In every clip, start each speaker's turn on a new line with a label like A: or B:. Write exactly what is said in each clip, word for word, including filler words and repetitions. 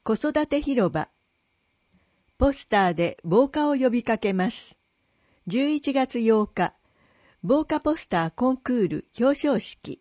A: 子育て広場。ポスターで防火を呼びかけます。じゅういちがつようか、防火ポスターコンクール表彰式。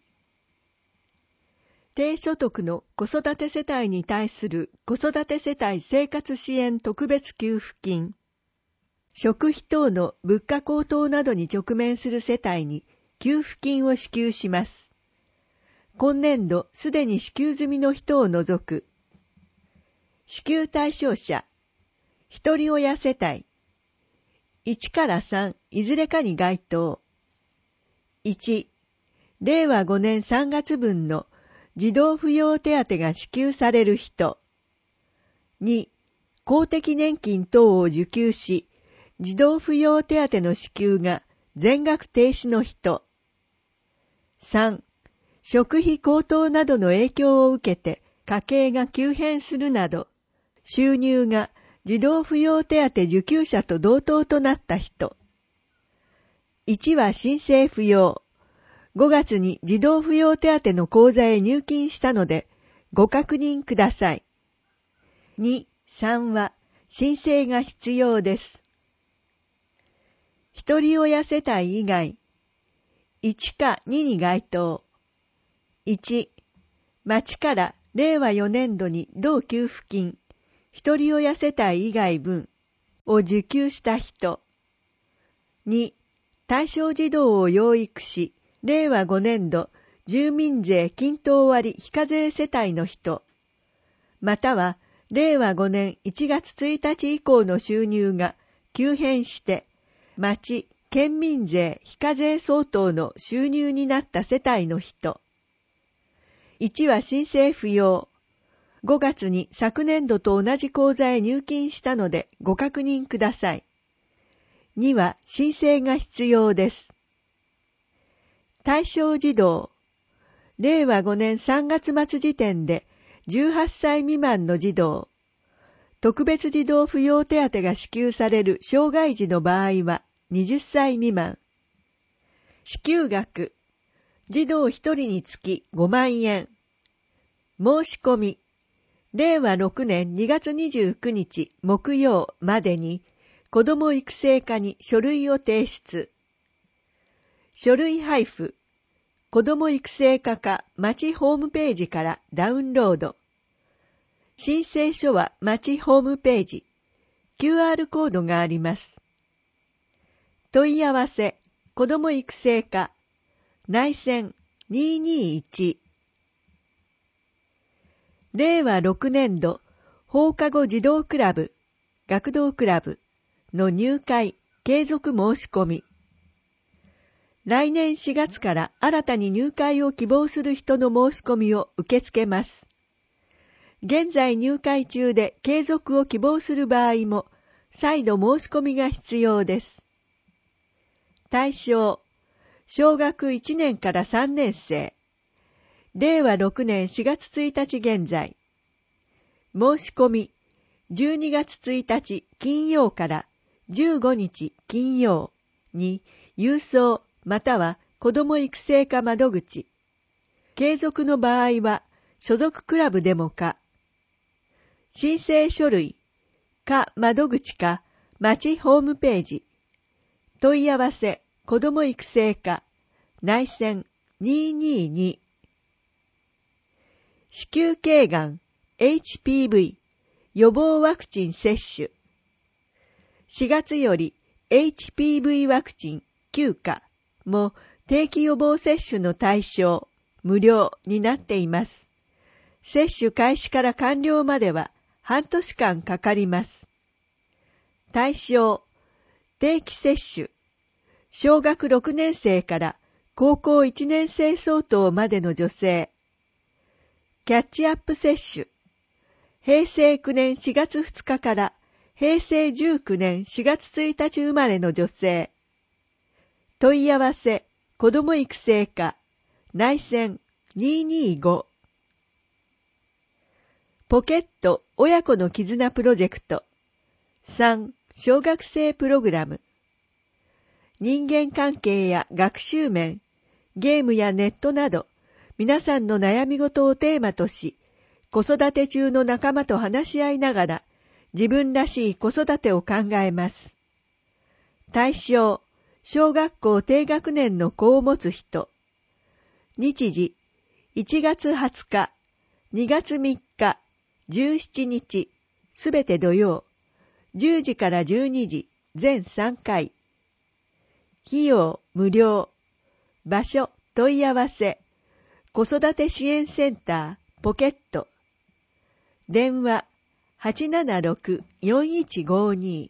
A: 低所得の子育て世帯に対する子育て世帯生活支援特別給付金。食費等の物価高騰などに直面する世帯に給付金を支給します。今年度すでに支給済みの人を除く。支給対象者、一人親世帯、いちからさんいずれかに該当。いち、れいわごねんさんがつぶんの児童扶養手当が支給される人。に、公的年金等を受給し、児童扶養手当の支給が全額停止の人。さん、食費高騰などの影響を受けて家計が急変するなど、収入が児童扶養手当受給者と同等となった人。いちは申請不要。ごがつに児童扶養手当の口座へ入金したので、ご確認ください。に、さんは申請が必要です。一人親世帯以外、いちかにに該当。いち、町かられいわよねんどに同給付金、一人親世帯以外分を受給した人。に、対象児童を養育し、れいわごねんど住民税均等割非課税世帯の人。または、れいわごねんいちがつついたち以降の収入が急変して、町、県民税非課税相当の収入になった世帯の人。いちは申請不要。ごがつに昨年度と同じ口座へ入金したのでご確認ください。には申請が必要です。対象児童。れいわごねんさんがつまつ時点でじゅうはっさい未満の児童。特別児童扶養手当が支給される障害児の場合ははたち未満。支給額。児童ひとりにつきごまんえん。申し込み。れいわろくねんにがつにじゅうくにち木曜までに子ども育成課に書類を提出。書類配布。子ども育成課か町ホームページからダウンロード。申請書は町ホームページ。キューアール コードがあります。問い合わせ、子ども育成課、内線にーにーいち。れいわろくねんど放課後児童クラブ、学童クラブの入会継続申し込み。来年しがつから新たに入会を希望する人の申し込みを受け付けます。現在入会中で継続を希望する場合も再度申し込みが必要です。対象、小学いちねんからさんねんせい。れいわろくねんしがつついたち現在。申し込み、じゅうにがつついたち金曜からじゅうごにち金曜に郵送または子ども育成課窓口。継続の場合は所属クラブでもか。申請書類、課窓口か町ホームページ。問い合わせ、子ども育成課、内線にーにーに。子宮頸がん、エイチピーブイ、予防ワクチン接種。しがつより エイチピーブイ ワクチンきゅうかも定期予防接種の対象、無料になっています。接種開始から完了までは半年間かかります。対象、定期接種。小学ろくねんせいから高校いちねんせい相当までの女性。キャッチアップ接種。へいせいきゅうねんしがつふつかからへいせいじゅうきゅうねんしがつついたち生まれの女性。問い合わせ、子ども育成課、内線にーにーご。ポケット親子の絆プロジェクト。さん、小学生プログラム。人間関係や学習面、ゲームやネットなど、皆さんの悩み事をテーマとし、 子育て中の仲間と話し合いながら、自分らしい子育てを考えます。対象、小学校低学年の子を持つ人。日時、いちがつはつか、にがつみっか、じゅうしちにち、すべて土曜、じゅうじからじゅうにじ、全さんかい。費用、無料。場所、問い合わせ。子育て支援センター、ポケット。電話、はちななろく、よんいちごに。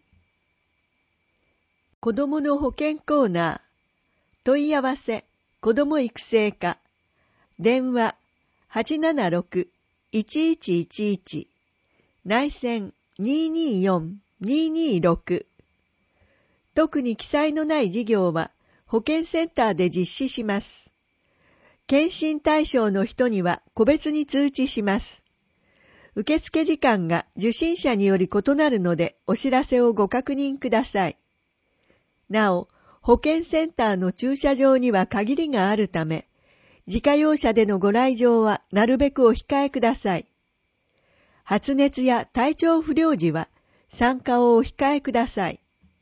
A: 子どもの保健コーナー。問い合わせ、子ども育成課。電話、はちななろく、いちいちいちいち。内線、にーにーよん、にーにーろく。特に記載のない事業は保健センターで実施します。検診対象の人には個別に通知します。受付時間が受診者により異なるのでお知らせをご確認ください。なお、保健センターの駐車場には限りがあるため、自家用車でのご来場はなるべくお控えください。発熱や体調不良時は参加をお控えください。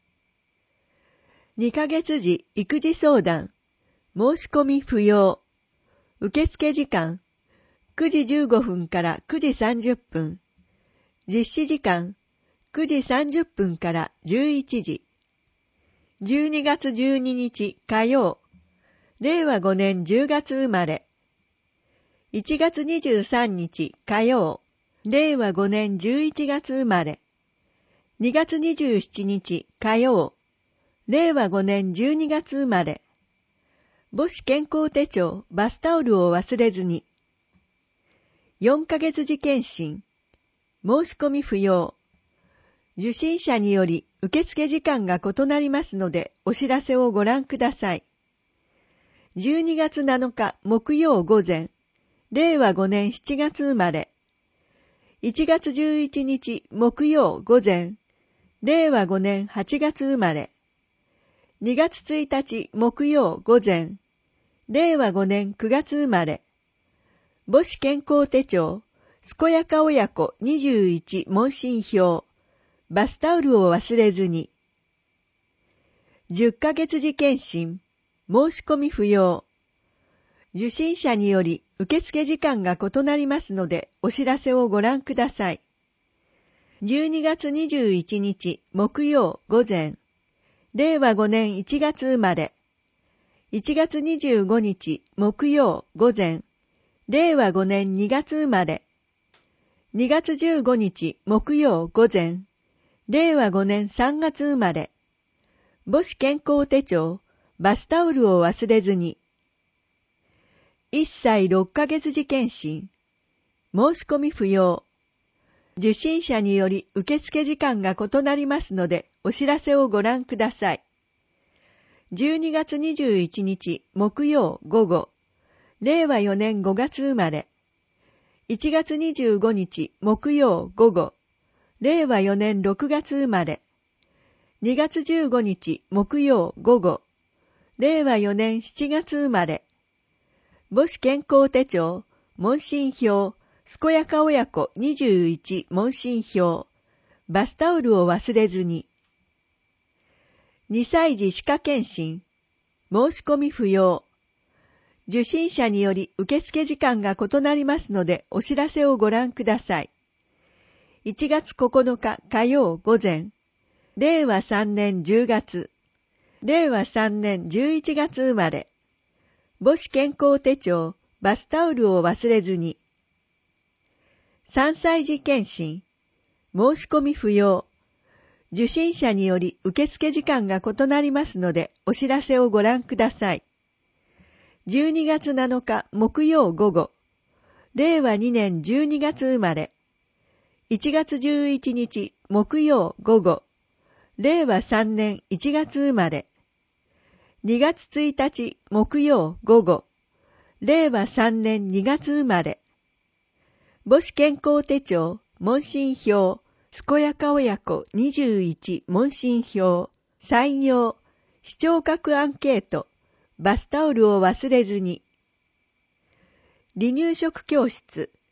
A: にかげつじ育児相談、申し込み不要。受付時間、くじじゅうごふんからくじさんじゅっぷん。実施時間、くじさんじゅっぷんからじゅういちじ。じゅうにがつじゅうににち火曜、れいわごねんじゅうがつ生まれ。いちがつにじゅうさんにち火曜、れいわごねんじゅういちがつ生まれ。にがつにじゅうしちにち火曜、れいわごねんじゅうにがつ生まれ。母子健康手帳、バスタオルを忘れずに。よんかげつ時検診。申し込み不要。受診者により受付時間が異なりますのでお知らせをご覧ください。じゅうにがつなのか木曜午前、れいわごねんしちがつ生まれ。いちがつじゅういちにち木曜午前、れいわごねんはちがつ生まれ。にがつついたち木曜午前、れいわごねんくがつ生まれ。母子健康手帳、健やか親子にじゅういち問診票、バスタオルを忘れずに。じゅっかげつ時検診、申し込み不要。受診者により受付時間が異なりますのでお知らせをご覧ください。じゅうにがつにじゅういちにち木曜午前、れいわごねんいちがつ生まれ。いちがつにじゅうごにち木曜午前、れいわごねんにがつ生まれ。にがつじゅうごにち木曜午前、れいわごねんさんがつ生まれ。母子健康手帳、バスタオルを忘れずに。いっさいろっかげつ時検診。申し込み不要。受診者により受付時間が異なりますのでお知らせをご覧ください。じゅうにがつにじゅういちにち木曜午後、れいわよねんごがつ生まれ。いちがつにじゅうごにち木曜午後、れいわよねんろくがつ生まれ。にがつじゅうごにち木曜午後、れいわよねんしちがつ生まれ。母子健康手帳、問診票、健やか親子にじゅういち問診票、バスタオルを忘れずに。にさい児歯科検診、申し込み不要。受診者により受付時間が異なりますのでお知らせをご覧ください。いちがつここのか火曜午前、れいわさんねんじゅうがつ、れいわさんねんじゅういちがつ生まれ。母子健康手帳、バスタオルを忘れずに。さんさい児検診、申し込み不要。受診者により受付時間が異なりますのでお知らせをご覧ください。じゅうにがつなのか木曜午後、れいわにねんじゅうにがつ生まれ。いちがつじゅういちにち木曜午後、れいわさんねんいちがつ生まれ。にがつついたち木曜午後、れいわさんねんにがつ生まれ。母子健康手帳、問診票、健やか親子にじゅういち問診票、採用、視聴覚アンケート、バスタオルを忘れずに。離乳食教室、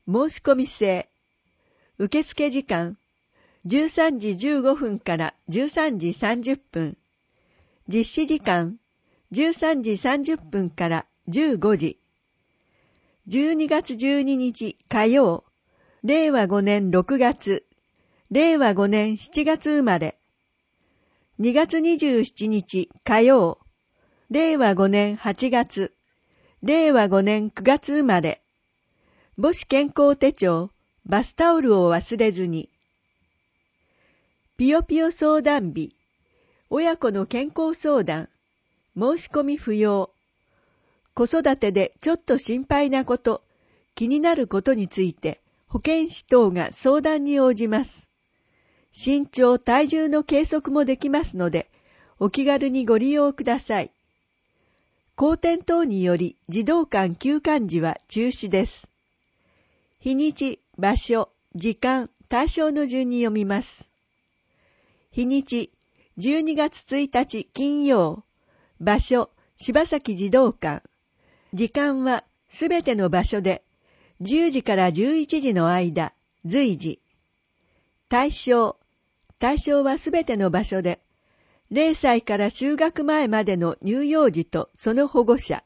A: 申し込み制。受付時間、じゅうさんじじゅうごふんからじゅうさんじさんじゅっぷん。実施時間、じゅうさんじさんじゅっぷんからじゅうごじ。じゅうにがつじゅうににち火曜、れいわごねんろくがつ、れいわごねんしちがつ生まれ。にがつにじゅうしちにち火曜、れいわごねんはちがつ、れいわごねんくがつ生まれ。母子健康手帳、バスタオルを忘れずに。ぴよぴよ相談日、親子の健康相談、申し込み不要。子育てでちょっと心配なこと、気になることについて保健師等が相談に応じます。身長・体重の計測もできますので、お気軽にご利用ください。荒天等により児童館休館時は中止です。日にち、場所、時間、対象の順に読みます。日にち、じゅうにがつついたち金曜。場所、柴崎児童館。時間はすべての場所で、じゅうじからじゅういちじの間、随時。対象、対象はすべての場所で、れいさいから就学前までの乳幼児とその保護者。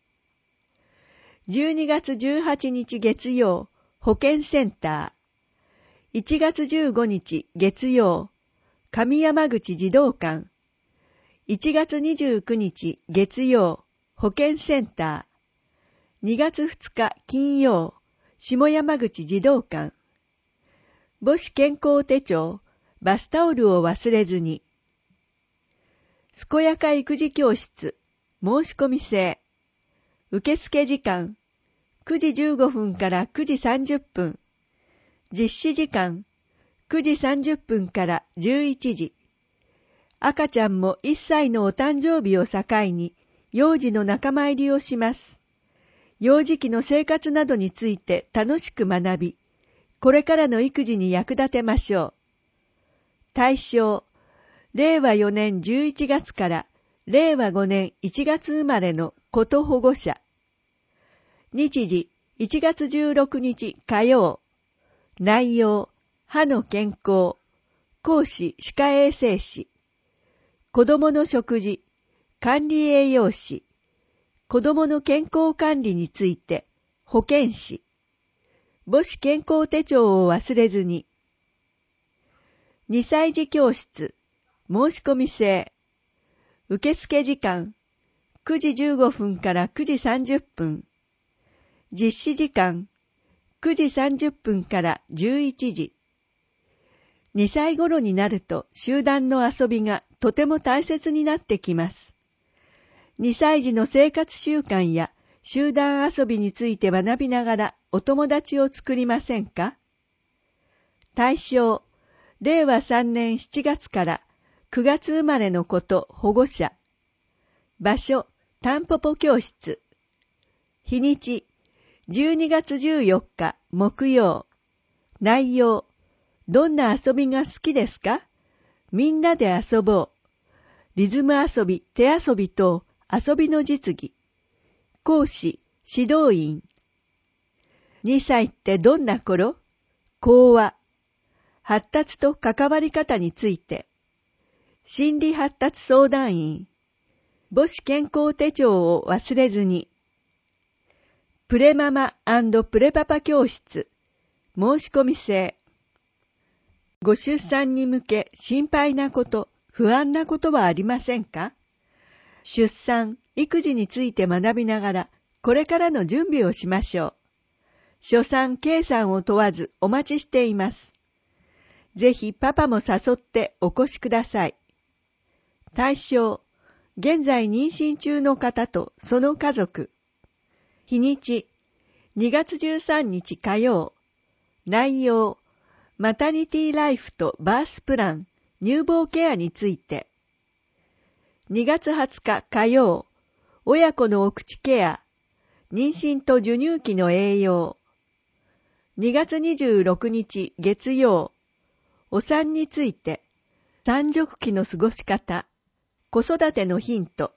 A: じゅうにがつじゅうはちにち月曜、保健センター。いちがつじゅうごにち月曜、上山口児童館。いちがつにじゅうくにち月曜、保健センター。にがつふつか金曜、下山口児童館。母子健康手帳、バスタオルを忘れずに。健やか育児教室、申し込み制。受付時間、くじじゅうごふんからくじさんじゅっぷん。実施時間、くじさんじゅっぷんからじゅういちじ。赤ちゃんもいっさいのお誕生日を境に、幼児の仲間入りをします。幼児期の生活などについて楽しく学び、これからの育児に役立てましょう。対象、れいわよねんじゅういちがつかられいわごねんいちがつ生まれの子と保護者。日時、いちがつじゅうろくにち火曜。内容、歯の健康。講師歯科衛生士。子どもの食事、管理栄養士。子どもの健康管理について、保健師。母子健康手帳を忘れずに。にさい児教室、申し込み制。受付時間、くじじゅうごふんからくじさんじゅっぷん。実施時間、くじさんじゅっぷんからじゅういちじ。にさい頃になると集団の遊びがとても大切になってきます。にさい児の生活習慣や集団遊びについて学びながらお友達を作りませんか？対象、れいわさんねんしちがつからくがつ生まれの子と保護者。場所、たんぽぽ教室。日にち、じゅうにがつじゅうよっか木曜。内容、どんな遊びが好きですか？みんなで遊ぼう。リズム遊び、手遊び等、遊びの実技。講師、指導員。にさいってどんな頃？講話。発達と関わり方について。心理発達相談員。母子健康手帳を忘れずに。プレママ&プレパパ教室。申し込み制。ご出産に向け心配なこと、不安なことはありませんか？出産、育児について学びながら、これからの準備をしましょう。初産、計算を問わずお待ちしています。ぜひパパも誘ってお越しください。対象、現在妊娠中の方とその家族。日にち、にがつじゅうさんにち火曜。内容、マタニティライフとバースプラン、乳房ケアについて。にがつはつか火曜、親子のお口ケア、妊娠と授乳期の栄養。にがつにじゅうろくにち月曜、お産について、産褥期の過ごし方、子育てのヒント。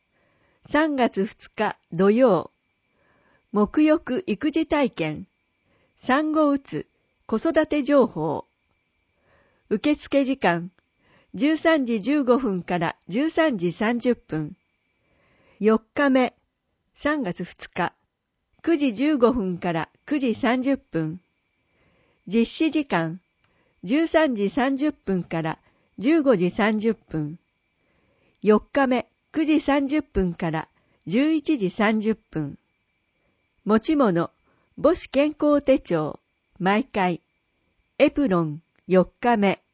A: さんがつふつか土曜、沐浴育児体験、 産後うつ子育て情報。受付時間じゅうさんじじゅうごふんからじゅうさんじさんじゅっぷん。よっかめさんがつふつかくじじゅうごふんからくじさんじゅっぷん。実施時間じゅうさんじさんじゅっぷんからじゅうごじさんじゅっぷん。よっかめくじさんじゅっぷんからじゅういちじさんじゅっぷん。持ち物母子健康手帳毎回エプロンよっかめ